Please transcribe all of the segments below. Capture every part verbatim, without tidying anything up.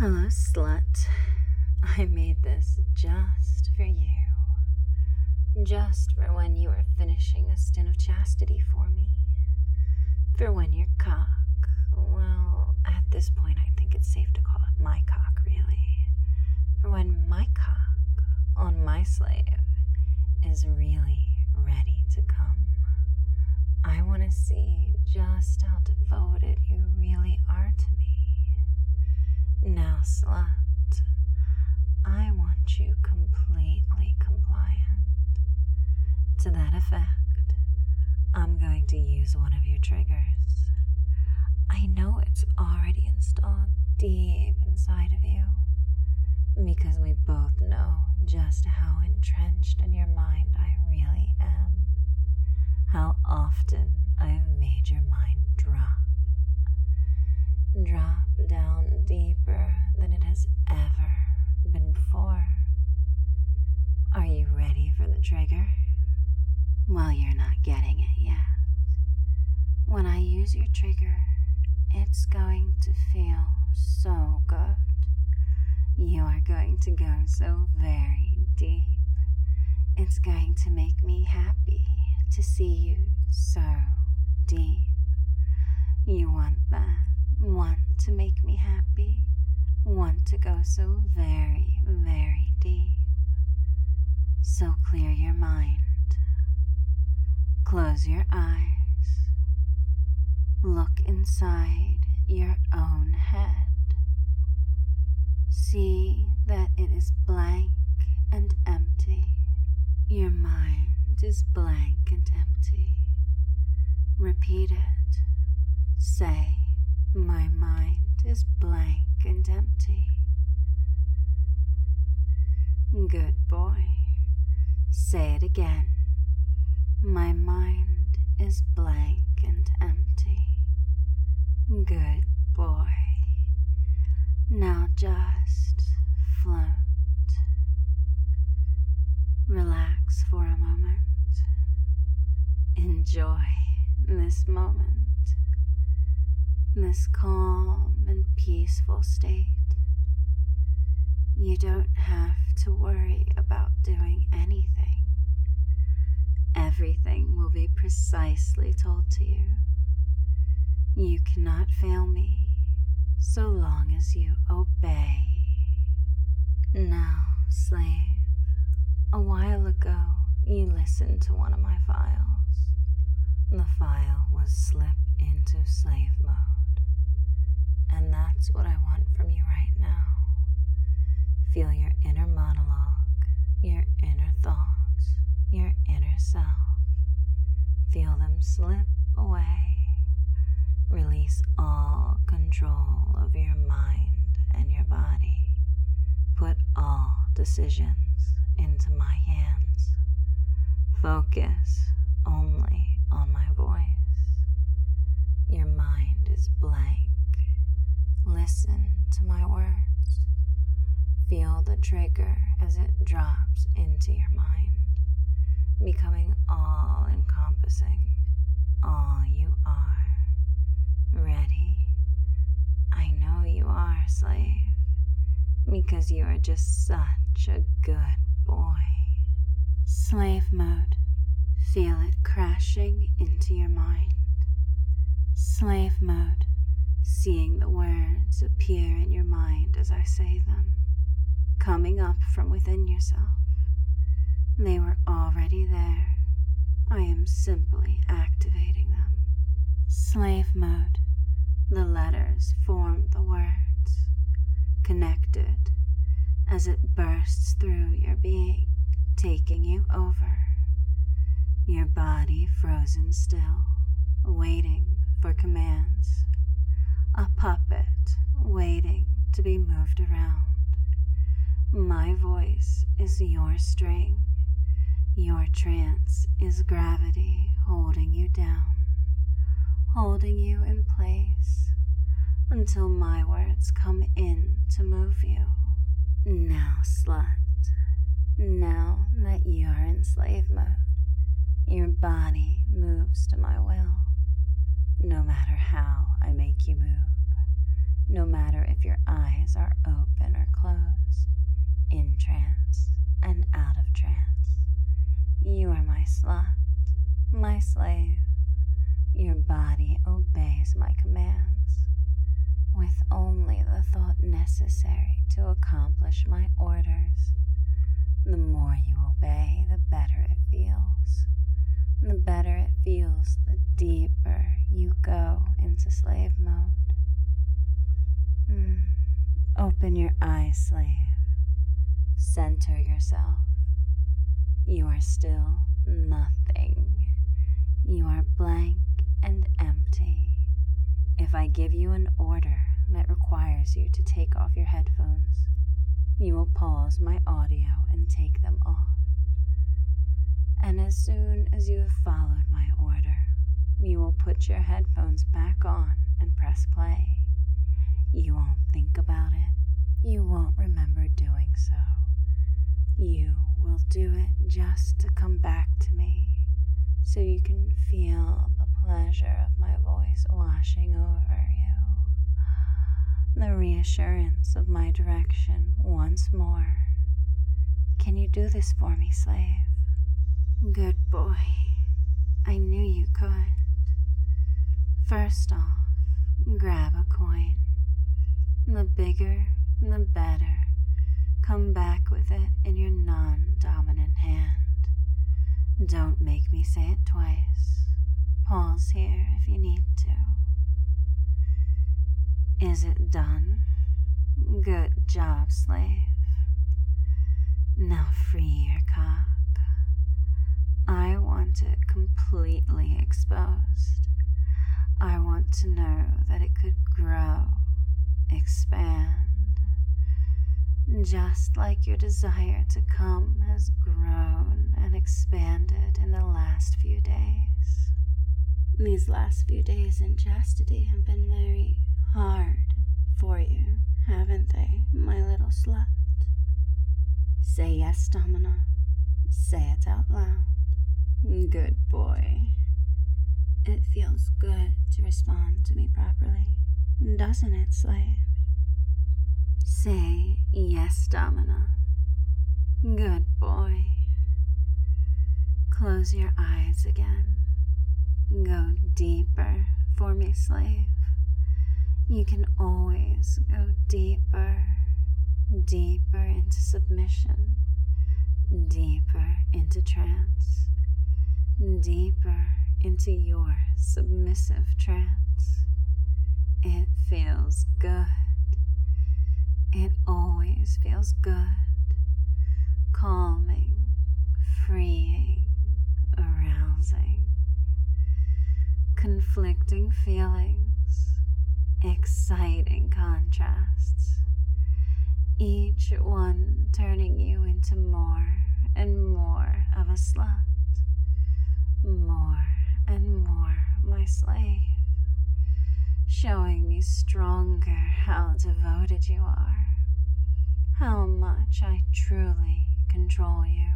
Hello, slut. I made this just for you. Just for when you were finishing a stint of chastity for me. For when your cock, well, at this point I think it's safe to call it my cock, really. For when my cock on my slave is really ready to come. I want to see just how devoted you really are to me. Now, slut, I want you completely compliant. To that effect, I'm going to use one of your triggers. I know it's already installed deep inside of you, because we both know just how entrenched in your mind I really am. How often I have made your mind drop. Drop down deeper than it has ever been before. Are you ready for the trigger? Well, you're not getting it yet. When I use your trigger, it's going to feel so good. You are going to go so very deep. It's going to make me happy to see you so deep. You want that? Want to make me happy? Want to go so very, very deep? So clear your mind. Close your eyes. Look inside your own head. See that it is blank and empty. Your mind is blank and empty. Repeat it. Say, my mind is blank and empty. Good boy. Say it again. My mind is blank and empty. Good boy. Now just float. Relax for a moment. Enjoy this moment. This calm and peaceful state. You don't have to worry about doing anything. Everything will be precisely told to you. You cannot fail me so long as you obey. Now, slave, a while ago you listened to one of my files. The file was slip into slave mode. And that's what I want from you right now. Feel your inner monologue, your inner thoughts, your inner self. Feel them slip away. Release all control of your mind and your body. Put all decisions into my hands. Focus only on my voice. Your mind is blank. Listen to my words. Feel the trigger as it drops into your mind, becoming all-encompassing, all you are. Ready? I know you are, slave, because you are just such a good boy. Slave mode. Feel it crashing into your mind. Slave mode. Seeing the words appear in your mind as I say them, coming up from within yourself. They were already there. I am simply activating them. Slave mode. The letters form the words, connected as it bursts through your being, taking you over. Your body frozen still, waiting for commands. A puppet waiting to be moved around. My voice is your string. Your trance is gravity holding you down, holding you in place until my words come in to move you. Now, slut, now that you are in slave mode, your body moves to my will, no matter how I make you move. no matter if your eyes are open or closed, in trance and out of trance. You are my slut, my slave. Your body obeys my commands, with only the thought necessary to accomplish my orders. The more you obey, the better it feels. The better it feels, the deeper you go into slave mode. Mm. Open your eyes, slave. Center yourself. You are still nothing. You are blank and empty. If I give you an order that requires you to take off your headphones, you will pause my audio and take them off. And as soon as you have followed my order, you will put your headphones back on and press play. You won't think about it. You won't remember doing so. You will do it just to come back to me, so you can feel the pleasure of my voice washing over you, the reassurance of my direction once more. Can you do this for me, slave? Good boy. I knew you could. First off, grab a coin. The bigger, the better. Come back with it in your non-dominant hand. Don't make me say it twice. Pause here if you need to. Is it done? Good job, slave. Now free your cock. I want it completely exposed. I want to know that it could grow, expand, just like your desire to come has grown and expanded in the last few days. These last few days in chastity have been very hard for you, haven't they, my little slut? Say yes, Domina. Say it out loud. Good boy. It feels good to respond to me properly, doesn't it, slave? Say yes, Domina. Good boy. Close your eyes again. Go deeper for me, slave. You can always go deeper, deeper into submission, deeper into trance, deeper into your submissive trance. It feels good. It always feels good. Calming, freeing, arousing. Conflicting feelings, exciting contrasts. Each one turning you into more and more of a slut. More and more my slave, showing me stronger how devoted you are, how much I truly control you.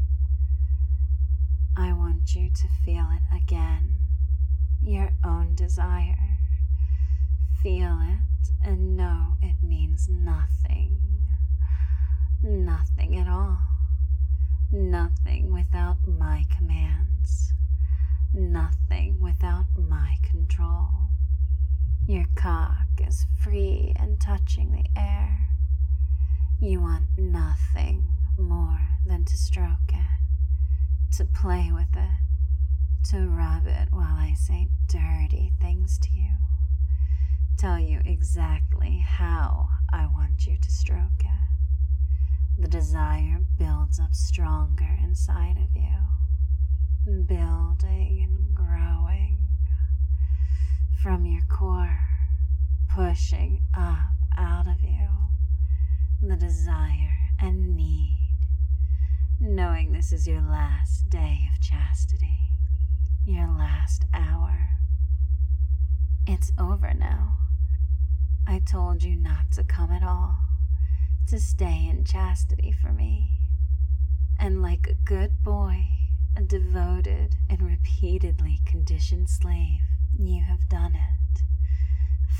I want you to feel it again, your own desire. Feel it and know it means nothing, nothing at all, nothing without my commands. Nothing without my control. Your cock is free and touching the air. You want nothing more than to stroke it, to play with it, to rub it while I say dirty things to you. Tell you exactly how I want you to stroke it. The desire builds up stronger inside of you. Building and growing from your core, pushing up out of you the desire and need, knowing this is your last day of chastity, your last hour. It's over now. I told you not to come at all, to stay in chastity for me, and like a good boy, a devoted and repeatedly conditioned slave, you have done it.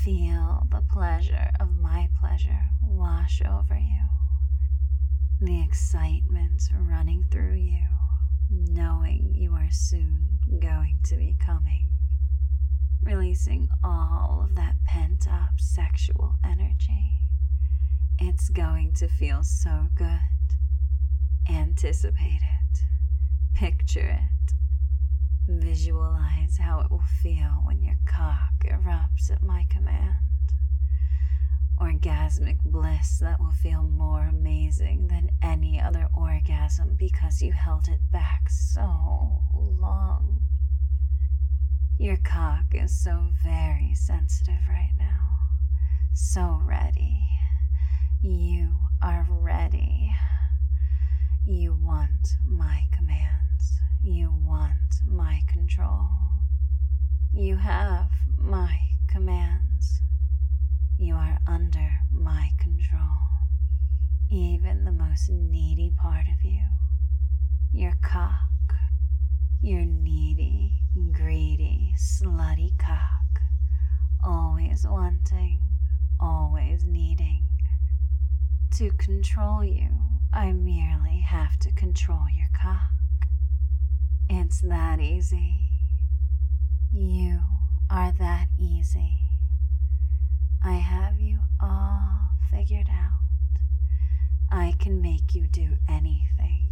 Feel the pleasure of my pleasure wash over you. The excitement running through you, knowing you are soon going to be coming. Releasing all of that pent-up sexual energy. It's going to feel so good. Anticipate it. Picture it. Visualize how it will feel when your cock erupts at my command. Orgasmic bliss that will feel more amazing than any other orgasm because you held it back so long. Your cock is so very sensitive right now. So ready. You are ready. You want my commands. You want my control. You have my commands. You are under my control. Even the most needy part of you. Your cock. Your needy, greedy, slutty cock. Always wanting, always needing. To control you, I merely have to control your cock. It's that easy. You are that easy. I have you all figured out. I can make you do anything.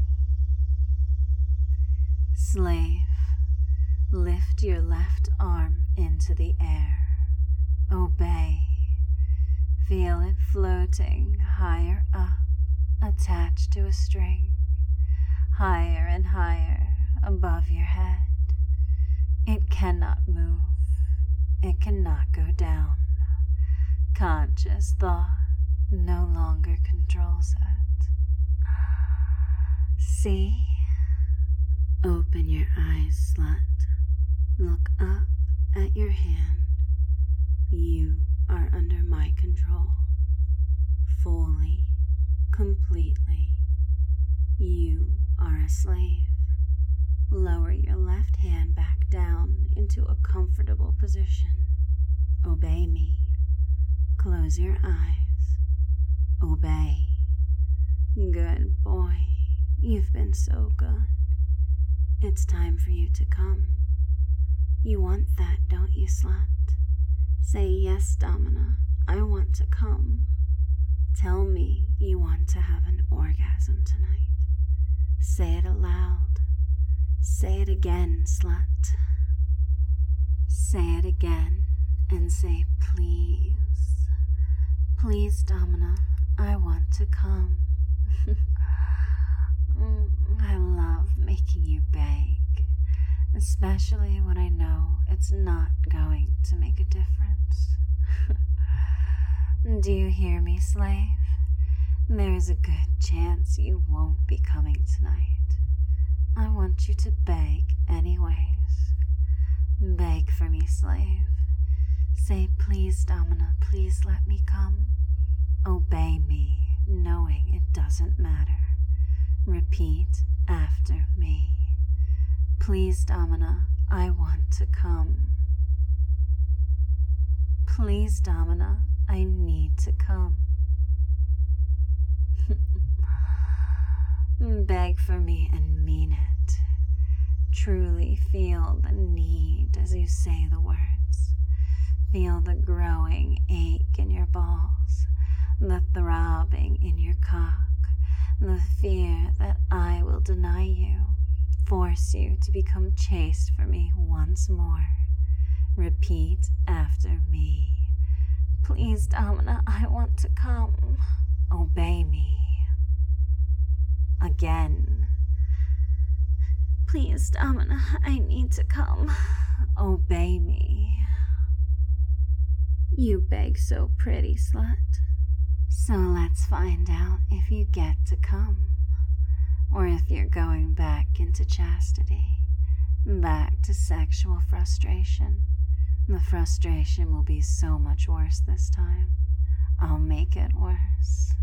Slave, lift your left arm into the air. Obey. Feel it floating higher up, attached to a string. Higher and higher above your head. It cannot move. It cannot go down. Conscious thought no longer controls it. See? Open your eyes, slut. Look up at your hand. You are under my control. Fully, completely. You are a slave. Lower your left hand back down into a comfortable position. Obey me. Close your eyes. Obey. Good boy. You've been so good. It's time for you to come. You want that, don't you, slut? Say yes, Domina. I want to come. Tell me you want to have an orgasm tonight. Say it aloud. Say it again, slut. Say it again and say please. Please, Domina, I want to come. I love making you beg, especially when I know it's not going to make a difference. Do you hear me, slave? There's a good chance you won't be coming tonight. I want you to beg anyways. Beg for me, slave. Say, please, Domina, please let me come. Obey me, knowing it doesn't matter. Repeat after me. Please, Domina, I want to come. Please, Domina, I need to come. Beg for me and mean it. Truly feel the need as you say the words. Feel the growing ache in your balls, the throbbing in your cock, the fear that I will deny you, force you to become chaste for me once more. Repeat after me. Please, Domina, I want to come. Obey me. Again. Please, Domina, I need to come. Obey me. You beg so pretty, slut. So let's find out if you get to come, or if you're going back into chastity, back to sexual frustration. The frustration will be so much worse this time. I'll make it worse.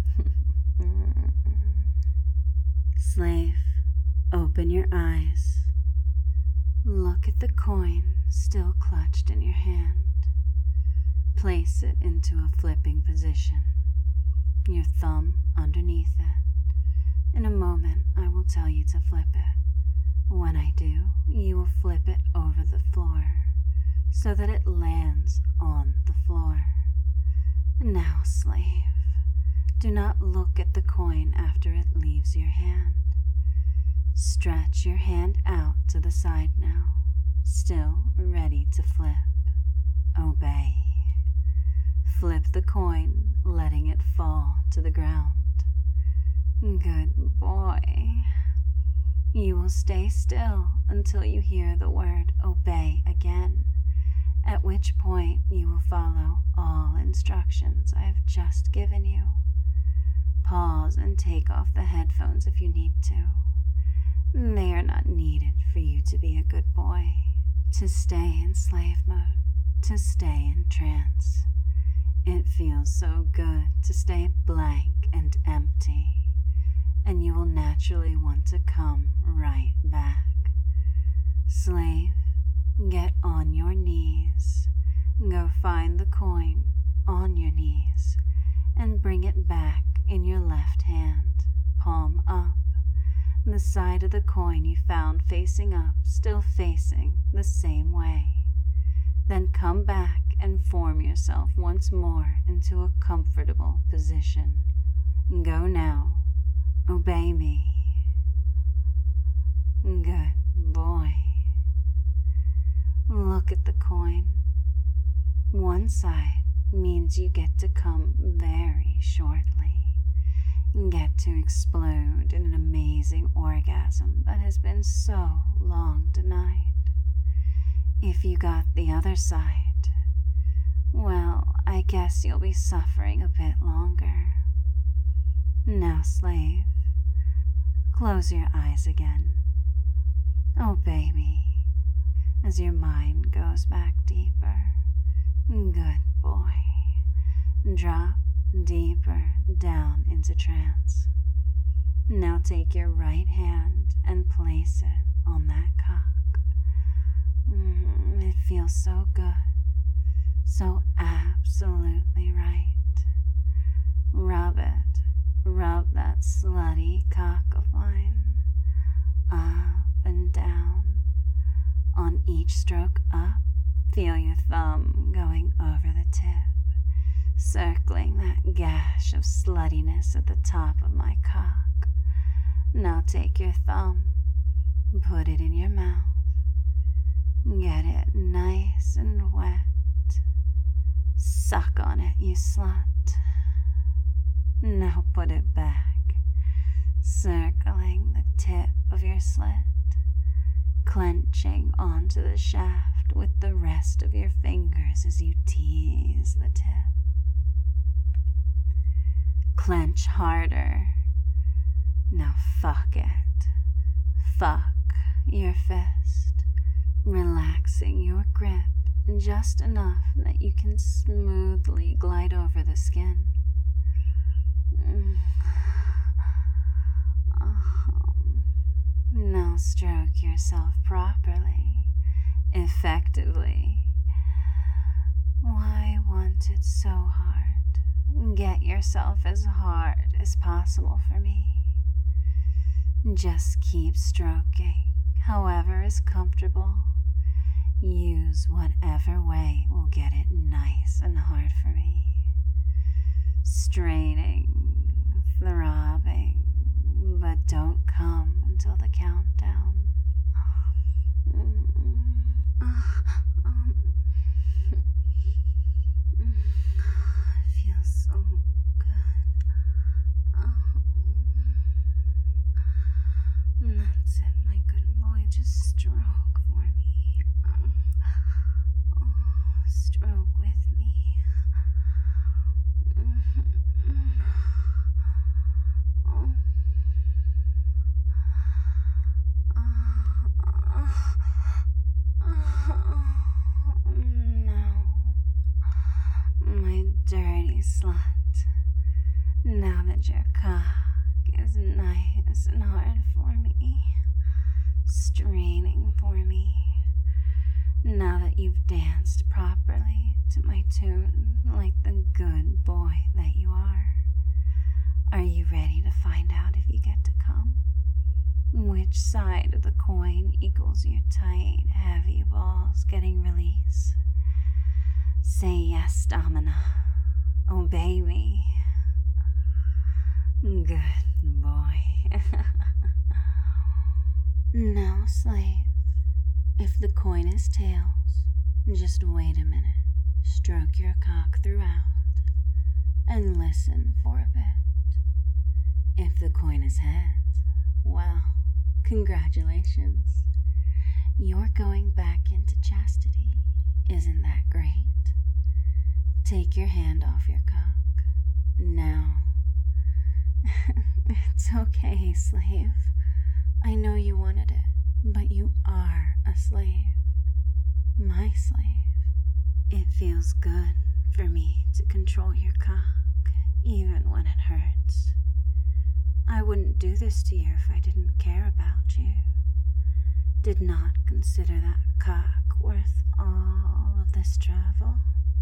Slave, open your eyes. Look at the coin still clutched in your hand. Place it into a flipping position, your thumb underneath it. In a moment, I will tell you to flip it. When I do, you will flip it over the floor so that it lands on the floor. Now, slave, do not look at the coin after it leaves your hand. Stretch your hand out to the side now, still ready to flip. Obey. Flip the coin, letting it fall to the ground. Good boy. You will stay still until you hear the word obey again, at which point you will follow all instructions I have just given you. Pause and take off the headphones if you need to. They are not needed for you to be a good boy, to stay in slave mode, to stay in trance. It feels so good to stay blank and empty, and you will naturally want to come right back. Slave, get on your knees. Go find the coin on your knees and bring it back in your left hand, palm up. The side of the coin you found facing up, still facing the same way. Then come back and form yourself once more into a comfortable position. Go now. Obey me. Good boy. Look at the coin. One side means you get to come very shortly. Get to explode in an amazing orgasm that has been so long denied. If you got the other side, well, I guess you'll be suffering a bit longer. Now, slave, close your eyes again. Obey me as your mind goes back deeper. Good boy. Drop deeper down into trance. Now take your right hand and place it on that cock. Mm, it feels so good, so absolutely right. Rub it, rub that slutty cock of mine, up and down. On each stroke up, feel your thumb going over the tip, circling that gash of sluttiness at the top of my cock. Now take your thumb, put it in your mouth, get it nice and wet. Suck on it, you slut. Now put it back, circling the tip of your slit, clenching onto the shaft with the rest of your fingers as you tease the tip. Clench harder. Now fuck it. Fuck your fist, relaxing your grip just enough that you can smoothly glide over the skin. Now stroke yourself properly, effectively. Why want it so hard? Get yourself as hard as possible for me. Just keep stroking, however is comfortable. Use whatever way will get it nice and hard for me. Straining, throbbing, but don't come until the countdown. It feels so good. That's it, my good boy. Just stroke for me. Stroke with me. Slut, now that your cock is nice and hard for me, straining for me, now that you've danced properly to my tune like the good boy that you are, are you ready to find out if you get to come? Which side of the coin equals your tight, heavy balls getting release? Say yes, Domina. Obey me. Good boy. Now, slave, if the coin is tails, just wait a minute, stroke your cock throughout, and listen for a bit. If the coin is heads, well, congratulations. You're going back into chastity. Isn't that great? Take your hand off your cock. Now. It's okay, slave. I know you wanted it, but you are a slave. My slave. It feels good for me to control your cock, even when it hurts. I wouldn't do this to you if I didn't care about you. Did not consider that cock worth all of this travel.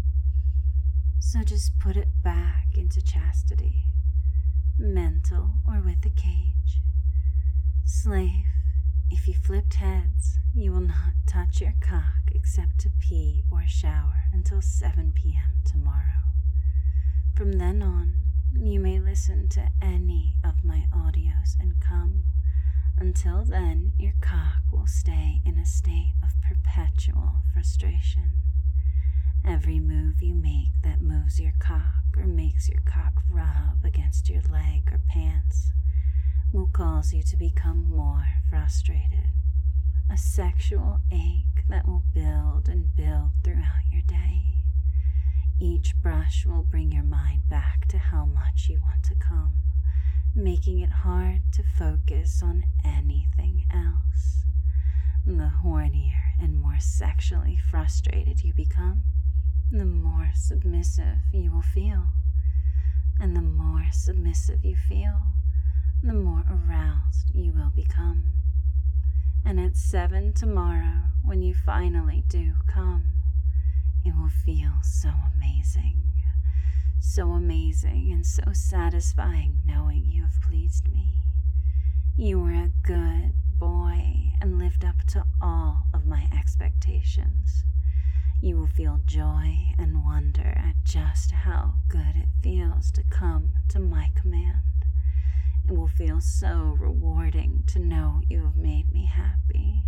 So just put it back into chastity, mental or with a cage. Slave, if you flipped heads, you will not touch your cock except to pee or shower until seven p.m. tomorrow. From then on, you may listen to any of my audios and come. Until then, your cock will stay in a state of perpetual frustration. Every move you make that moves your cock or makes your cock rub against your leg or pants will cause you to become more frustrated. A sexual ache that will build and build throughout your day. Each brush will bring your mind back to how much you want to come, making it hard to focus on anything else. The hornier and more sexually frustrated you become, the more submissive you will feel. And the more submissive you feel, the more aroused you will become. And at seven tomorrow, when you finally do come, it will feel so amazing. So amazing and so satisfying knowing you have pleased me. You were a good boy and lived up to all of my expectations. You will feel joy and wonder at just how good it feels to come to my command. It will feel so rewarding to know you have made me happy.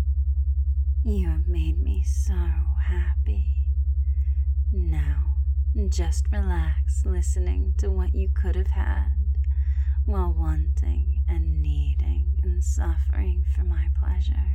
You have made me so happy. Now, just relax listening to what you could have had while wanting and needing and suffering for my pleasure.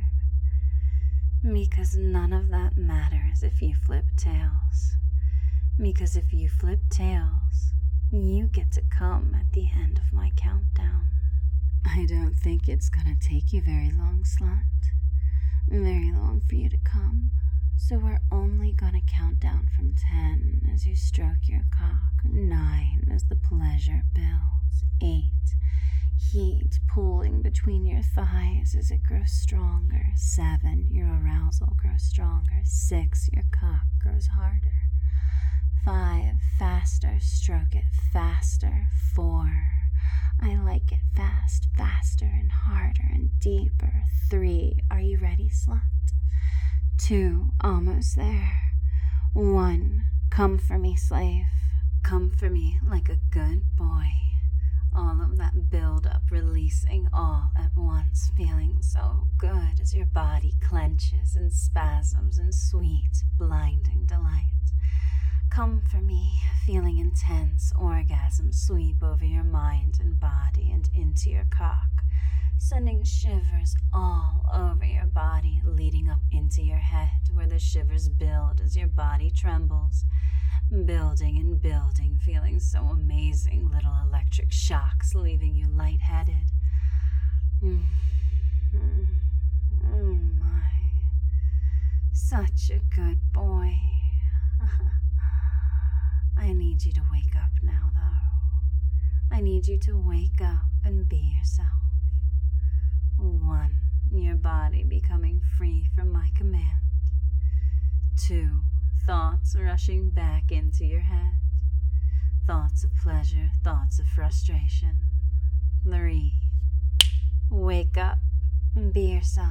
Because none of that matters if you flip tails. Because if you flip tails, you get to come at the end of my countdown. I don't think it's gonna take you very long, slut. Very long for you to come. So we're only gonna count down from ten as you stroke your cock, nine as the pleasure builds, eight, heat pulling between your thighs as it grows stronger, seven, your arousal grows stronger, six, your cock grows harder, five, faster, stroke it faster, four, I like it fast, faster and harder and deeper, three, are you ready, slut? Two, almost there. One, come for me, slave. Come for me like a good boy. All of that build-up releasing all at once, feeling so good as your body clenches and spasms in sweet, blinding delight. Come for me, feeling intense orgasm sweep over your mind and body and into your cock, sending shivers all over your body, leading up into your head, where the shivers build as your body trembles, building and building, feeling so amazing, little electric shocks leaving you lightheaded. Mm. Mm. Mm, my. Such a good boy. I need you to wake up now, though. I need you to wake up and be yourself. One, your body becoming free from my command. Two, thoughts rushing back into your head. Thoughts of pleasure, thoughts of frustration. Three, wake up and be yourself.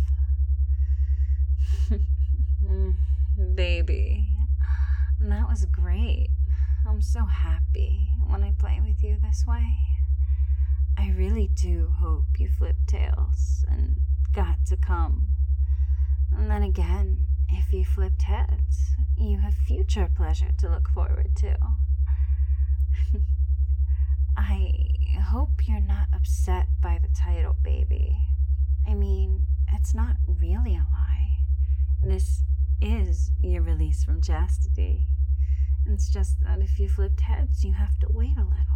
Baby, that was great. I'm so happy when I play with you this way. I really do hope you flip tails and got to come. And then again, if you flipped heads, you have future pleasure to look forward to. I hope you're not upset by the title, baby. I mean, it's not really a lie. This is your release from chastity. It's just that if you flipped heads, you have to wait a little.